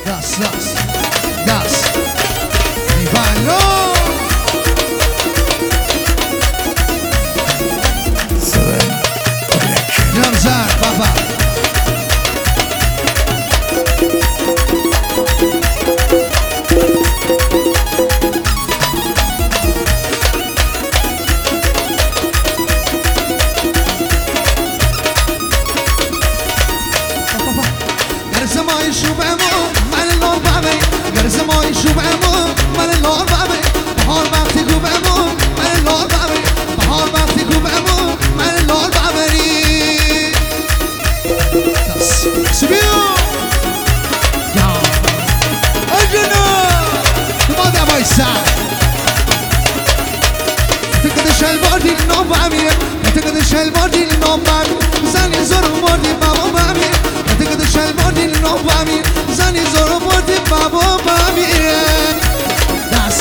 Das, mi ballo. Ramzan, baba. Garzamay shubamo, mal lor babe. Garzamay shubamo, mal lor babe. Bahar vaqti gubamo, mal lor babe. Bahar vaqti gubamo, mal lor baberi. Subiu. Ya. Ajna. Mada boysa. تقدر شلواري النوم بعمير تقدر شلواري النوم بعمير زاني زور مودي بابا بعمير تقدر شلواري النوم بعمير زاني زور مودي بابا بعمير داس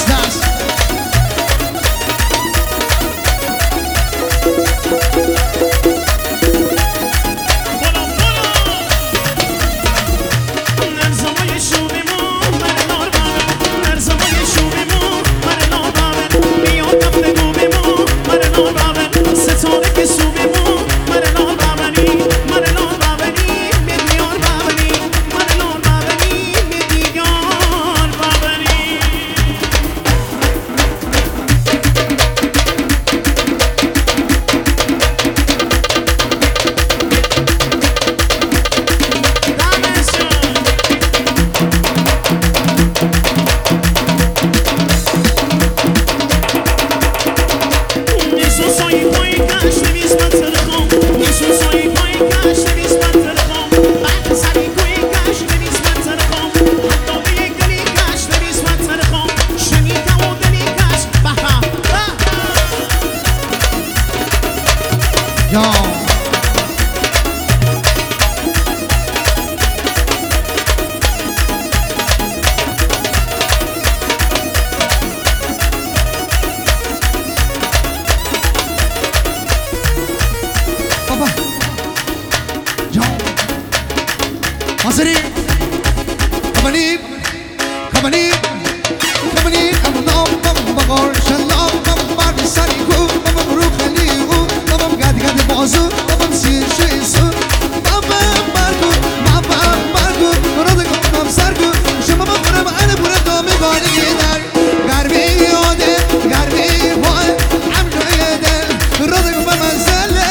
حاضرين كمانين كمانين كمانين أمنام بغار شلام بعد سريكو مبروك خليكو بابا قاعد بازو بابا مسير شيسو بابا ماركو رادكم نام سركو شما بخورم أنا برد نام بانی در غربی یاده غربی وای عمرو یاده رادکم بمنزله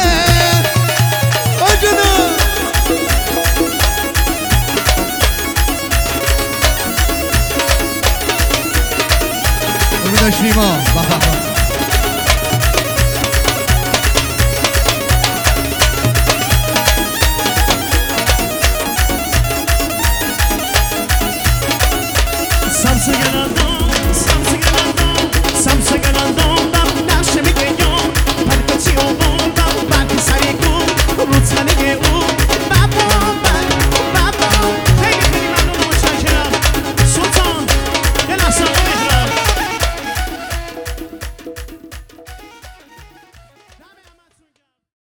آجنا تشریما